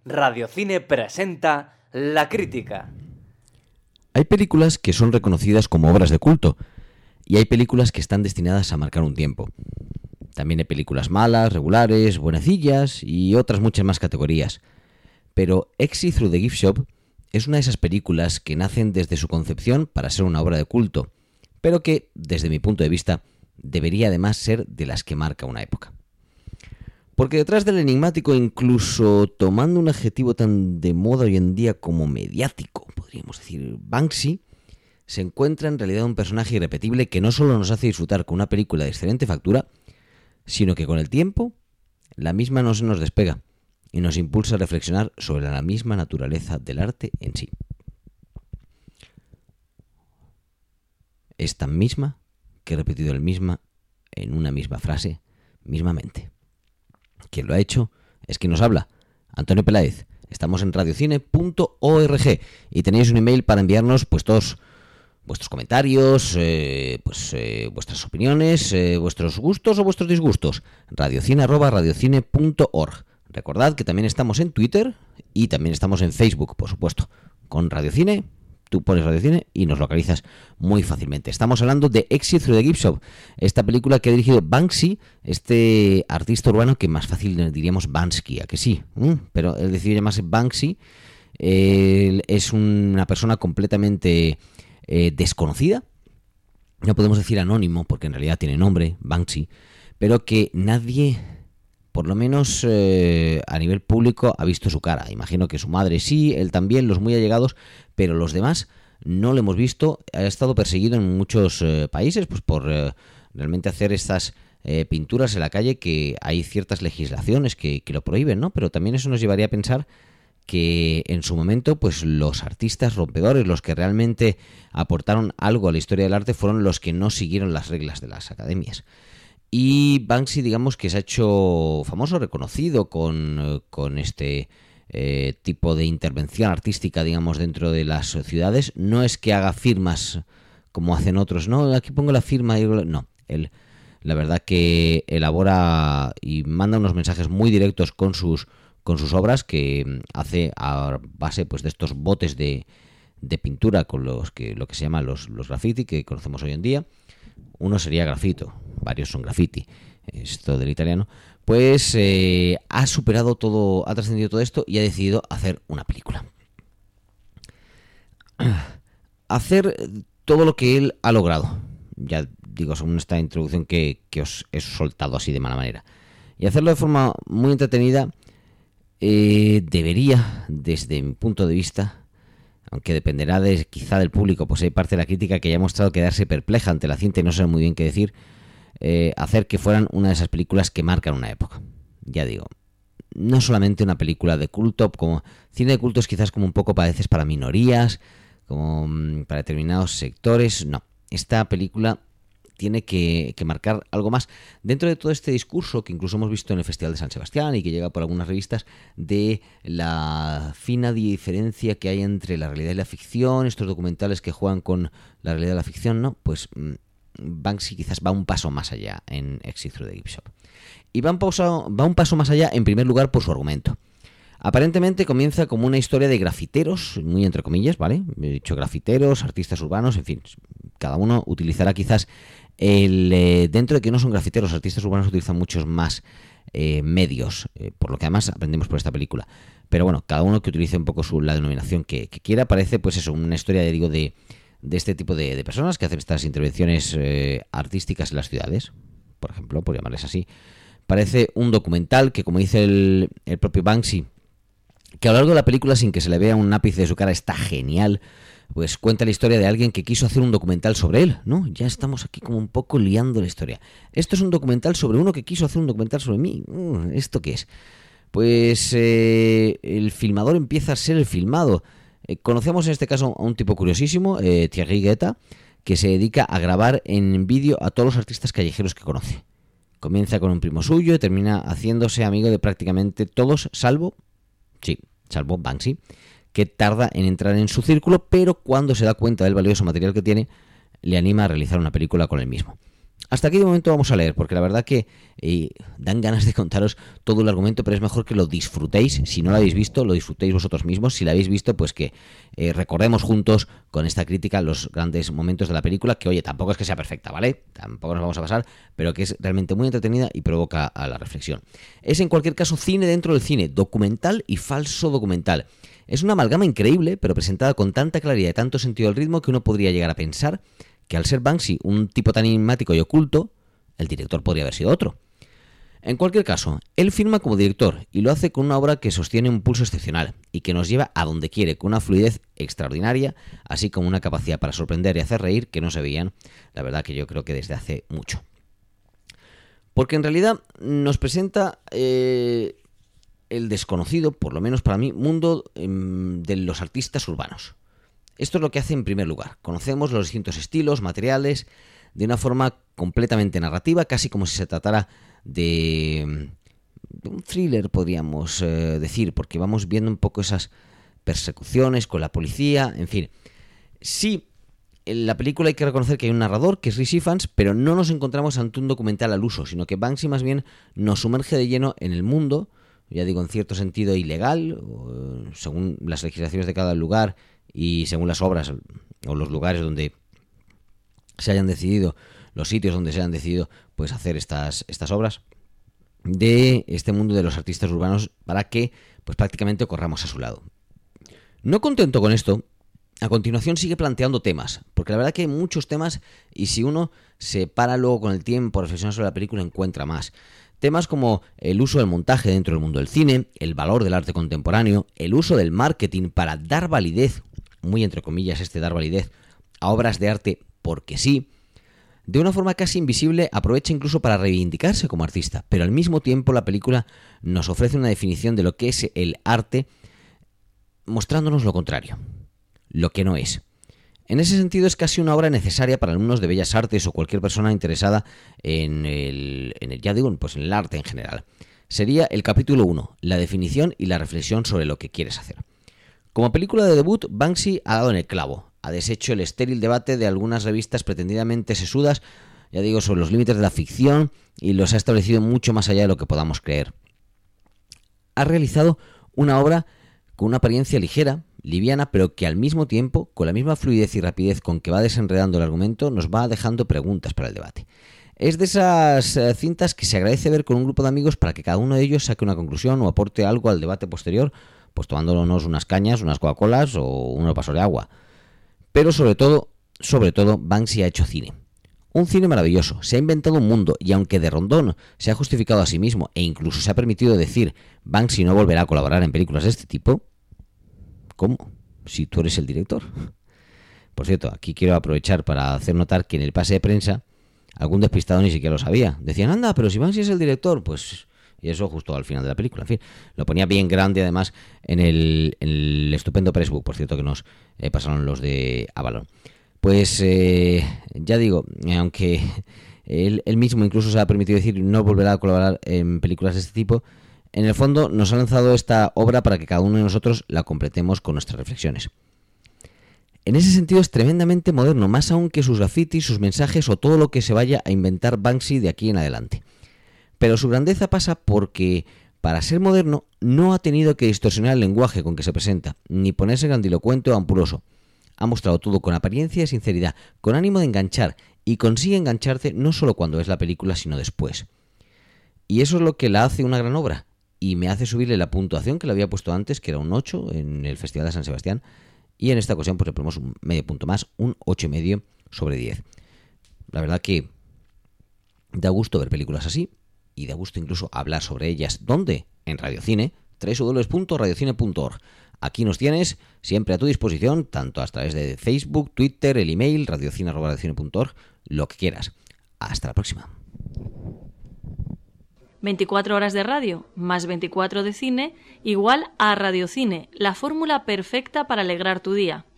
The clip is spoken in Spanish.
Radiocine presenta La Crítica. Hay películas que son reconocidas como obras de culto y hay películas que están destinadas a marcar un tiempo. También hay películas malas, regulares, buenecillas y otras muchas más categorías. Pero Exit Through the Gift Shop es una de esas películas que nacen desde su concepción para ser una obra de culto, pero que, desde mi punto de vista, debería además ser de las que marca una época. Porque detrás del enigmático, incluso tomando un adjetivo tan de moda hoy en día como mediático, podríamos decir Banksy, se encuentra en realidad un personaje irrepetible que no solo nos hace disfrutar con una película de excelente factura, sino que con el tiempo la misma no se nos despega y nos impulsa a reflexionar sobre la misma naturaleza del arte en sí. Es tan misma que he repetido el misma en una misma frase, mismamente. Quien lo ha hecho es quien nos habla, Antonio Peláez. Estamos en radiocine.org y tenéis un email para enviarnos pues todos vuestros comentarios, vuestras opiniones, vuestros gustos o vuestros disgustos. radiocine@radiocine.org. Recordad que también estamos en Twitter y también estamos en Facebook, por supuesto, con Radiocine. Tú pones Radiocine y nos localizas muy fácilmente. Estamos hablando de Exit Through the Gift Shop, esta película que ha dirigido Banksy, este artista urbano que más fácil diríamos Bansky, ¿a que sí? Pero él decidió llamarse Banksy. Él es una persona completamente desconocida. No podemos decir anónimo, porque en realidad tiene nombre, Banksy, pero que nadie, por lo menos a nivel público, ha visto su cara. Imagino que su madre sí, él también, los muy allegados, pero los demás no lo hemos visto. Ha estado perseguido en muchos países pues por realmente hacer estas pinturas en la calle, que hay ciertas legislaciones que lo prohíben, ¿no? Pero también eso nos llevaría a pensar que en su momento pues los artistas rompedores, los que realmente aportaron algo a la historia del arte, fueron los que no siguieron las reglas de las academias. Y Banksy, digamos que se ha hecho famoso, reconocido con este tipo de intervención artística, digamos, dentro de las ciudades. No es que haga firmas como hacen otros, no, aquí pongo la firma, no, él la verdad que elabora y manda unos mensajes muy directos con sus obras, que hace a base pues de estos botes de pintura con los que lo que se llama los graffiti que conocemos hoy en día. Uno sería grafito, varios son graffiti, esto del italiano. Pues ha superado todo, ha trascendido todo esto y ha decidido hacer una película. Hacer todo lo que él ha logrado. Ya digo, según esta introducción que os he soltado así de mala manera. Y hacerlo de forma muy entretenida debería, desde mi punto de vista, aunque dependerá quizá del público, pues hay parte de la crítica que ya ha mostrado quedarse perpleja ante la cinta y no sabe muy bien qué decir, hacer que fueran una de esas películas que marcan una época. Ya digo, no solamente una película de culto, como cine de culto es quizás como un poco a veces para minorías, como para determinados sectores. No, esta película tiene que marcar algo más dentro de todo este discurso que incluso hemos visto en el Festival de San Sebastián y que llega por algunas revistas, de la fina diferencia que hay entre la realidad y la ficción, estos documentales que juegan con la realidad y la ficción, ¿no? Pues Banksy quizás va un paso más allá en Exit Through the Gift Shop. Y va un paso más allá, en primer lugar, por su argumento. Aparentemente comienza como una historia de grafiteros, muy entre comillas, ¿vale? He dicho grafiteros, artistas urbanos, en fin, cada uno utilizará quizás dentro de que no son grafiteros, artistas urbanos utilizan muchos más medios, por lo que además aprendemos por esta película. Pero bueno, cada uno que utilice un poco la denominación que quiera. Parece pues eso, una historia, digo, de este tipo de personas que hacen estas intervenciones artísticas en las ciudades, por ejemplo, por llamarles así. Parece un documental que, como dice el propio Banksy, que a lo largo de la película, sin que se le vea un ápice de su cara, está genial. Pues cuenta la historia de alguien que quiso hacer un documental sobre él, ¿no? Ya estamos aquí como un poco liando la historia. Esto es un documental sobre uno que quiso hacer un documental sobre mí. ¿Esto qué es? Pues el filmador empieza a ser el filmado. Conocemos en este caso a un tipo curiosísimo, Thierry Guetta, que se dedica a grabar en vídeo a todos los artistas callejeros que conoce. Comienza con un primo suyo y termina haciéndose amigo de prácticamente todos, salvo Banksy, que tarda en entrar en su círculo, pero cuando se da cuenta del valioso material que tiene, le anima a realizar una película con él mismo. Hasta aquí de momento vamos a leer, porque la verdad que dan ganas de contaros todo el argumento, pero es mejor que lo disfrutéis. Si no lo habéis visto, lo disfrutéis vosotros mismos. Si lo habéis visto, pues que recordemos juntos con esta crítica los grandes momentos de la película, que oye, tampoco es que sea perfecta, ¿vale? Tampoco nos vamos a pasar, pero que es realmente muy entretenida y provoca a la reflexión. Es en cualquier caso cine dentro del cine, documental y falso documental. Es una amalgama increíble, pero presentada con tanta claridad y tanto sentido del ritmo que uno podría llegar a pensar que al ser Banksy un tipo tan enigmático y oculto, el director podría haber sido otro. En cualquier caso, él firma como director y lo hace con una obra que sostiene un pulso excepcional y que nos lleva a donde quiere, con una fluidez extraordinaria, así como una capacidad para sorprender y hacer reír que no se veían, la verdad que yo creo que desde hace mucho. Porque en realidad nos presenta el desconocido, por lo menos para mí, mundo de los artistas urbanos. Esto es lo que hace en primer lugar. Conocemos los distintos estilos, materiales, de una forma completamente narrativa, casi como si se tratara de un thriller, podríamos decir, porque vamos viendo un poco esas persecuciones con la policía, en fin. Sí, en la película hay que reconocer que hay un narrador, que es Rhys Ifans, pero no nos encontramos ante un documental al uso, sino que Banksy más bien nos sumerge de lleno en el mundo, ya digo, en cierto sentido ilegal, según las legislaciones de cada lugar, y según las obras o los lugares donde se hayan decidido, los sitios donde se hayan decidido pues hacer estas obras de este mundo de los artistas urbanos para que pues prácticamente corramos a su lado. No contento con esto, a continuación sigue planteando temas, porque la verdad que hay muchos temas y si uno se para luego con el tiempo a reflexionar sobre la película encuentra más. Temas como el uso del montaje dentro del mundo del cine, el valor del arte contemporáneo, el uso del marketing para dar validez, muy entre comillas dar validez, a obras de arte porque sí, de una forma casi invisible aprovecha incluso para reivindicarse como artista, pero al mismo tiempo la película nos ofrece una definición de lo que es el arte, mostrándonos lo contrario, lo que no es. En ese sentido es casi una obra necesaria para alumnos de bellas artes o cualquier persona interesada en el arte en general. Sería el capítulo 1, la definición y la reflexión sobre lo que quieres hacer. Como película de debut, Banksy ha dado en el clavo, ha deshecho el estéril debate de algunas revistas pretendidamente sesudas, ya digo, sobre los límites de la ficción y los ha establecido mucho más allá de lo que podamos creer. Ha realizado una obra con una apariencia ligera, liviana, pero que al mismo tiempo, con la misma fluidez y rapidez con que va desenredando el argumento, nos va dejando preguntas para el debate. Es de esas cintas que se agradece ver con un grupo de amigos para que cada uno de ellos saque una conclusión o aporte algo al debate posterior, pues tomándonos unas cañas, unas Coca-Colas o unos vasos de agua. Pero sobre todo, Banksy ha hecho cine. Un cine maravilloso, se ha inventado un mundo y aunque de rondón se ha justificado a sí mismo e incluso se ha permitido decir Banksy no volverá a colaborar en películas de este tipo, ¿cómo? Si tú eres el director. Por cierto, aquí quiero aprovechar para hacer notar que en el pase de prensa algún despistado ni siquiera lo sabía. Decían, anda, pero si Banksy es el director, pues... Y eso justo al final de la película, en fin. Lo ponía bien grande además en el estupendo pressbook, por cierto, que nos pasaron los de Avalon. Pues ya digo, aunque él mismo incluso se ha permitido decir no volverá a colaborar en películas de este tipo, en el fondo nos ha lanzado esta obra para que cada uno de nosotros la completemos con nuestras reflexiones. En ese sentido es tremendamente moderno, más aún que sus grafitis, sus mensajes o todo lo que se vaya a inventar Banksy de aquí en adelante. Pero su grandeza pasa porque, para ser moderno, no ha tenido que distorsionar el lenguaje con que se presenta, ni ponerse grandilocuente o ampuloso. Ha mostrado todo con apariencia y sinceridad, con ánimo de enganchar, y consigue engancharte no solo cuando ves la película, sino después. Y eso es lo que la hace una gran obra, y me hace subirle la puntuación que le había puesto antes, que era un 8 en el Festival de San Sebastián, y en esta ocasión pues le ponemos un medio punto más, un 8,5 sobre 10. La verdad que da gusto ver películas así, y da gusto incluso hablar sobre ellas. ¿Dónde? En Radiocine, www.radiocine.org. Aquí nos tienes siempre a tu disposición, tanto a través de Facebook, Twitter, el email, radiocine@radiocine.org, lo que quieras. Hasta la próxima. 24 horas de radio más 24 de cine igual a Radiocine, la fórmula perfecta para alegrar tu día.